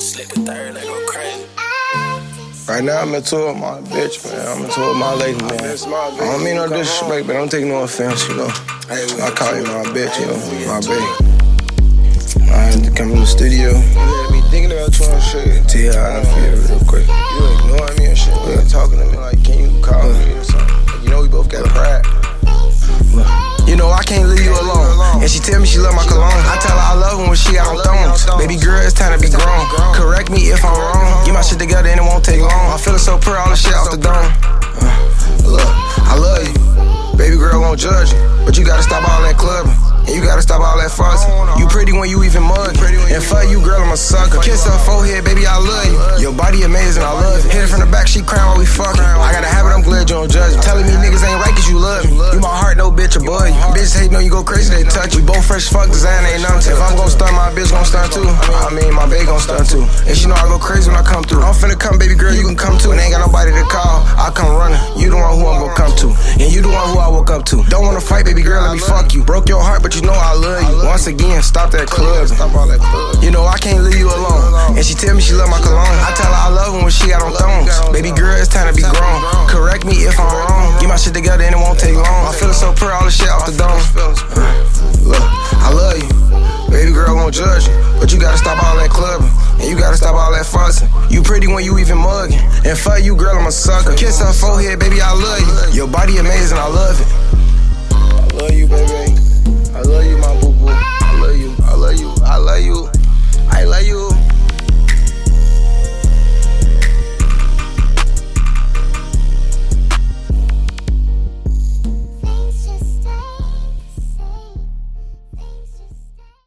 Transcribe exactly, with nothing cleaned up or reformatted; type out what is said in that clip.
Slick the third, they go crazy. Right now I'm in tour with my bitch, man. I'm in tour with my lady, man. I don't mean no disrespect, but I don't take no offense, you know. I call you my bitch, you know, my baby. I had to come in the studio. You be thinking about you and shit. Tell you how I feel real quick. You ignoring me and shit. You talking to me like, can you call me or something? You know we both got pride. You know I can't leave you alone. And she tell me she love my cologne. I tell her I love her when she out on thongs. Baby girl, it's time to be grown. Correct me if I'm wrong. Get my shit together and it won't take long. I'm feeling so pure, all the shit off the dome. Uh, look, I love you. Baby girl won't judge you, but you gotta stop all that clubbing. And you gotta stop all that fussing. You pretty when you even mug. And for you, girl, I'm a sucker. Kiss her forehead, baby, I love you. Your body amazing, I love it. Hit it from the back, she crying while we fucking. I got a habit, I'm glad you don't judge me. Telling me niggas ain't right cause you love me. You my heart, no bitch above you. Bitches hate, know you go crazy, they touch you. We both fresh fuck, design ain't nothing. If I'm gon' stun, my bitch gon' stun too. I mean, my babe gon' stun too. And she know I go crazy when I come through. I'm finna come, baby girl, you can come too. And ain't got nobody to call, I come running. You the one who I'm gon' come to. And you the one who I woke up to. Don't wanna fight, baby girl, let me fuck you. Broke your heart, but you know I love you. Once again, stop that club. Stop all that club. You know I can't leave you alone. And she tell me she love my cologne. I tell her I love her when she out on thongs. Baby girl, it's time to be grown. Correct me if I'm wrong. Get my shit together and it won't take long. I'm feeling so pure, all the shit off the dome. Look, I love you. Baby girl won't judge you, but you gotta stop all that clubbing. And you gotta stop all that fussing. You pretty when you even mugging. And for you, girl, I'm a sucker. Kiss her forehead, baby, I love you. Your body amazing, I love it. I love you, baby. I love you, my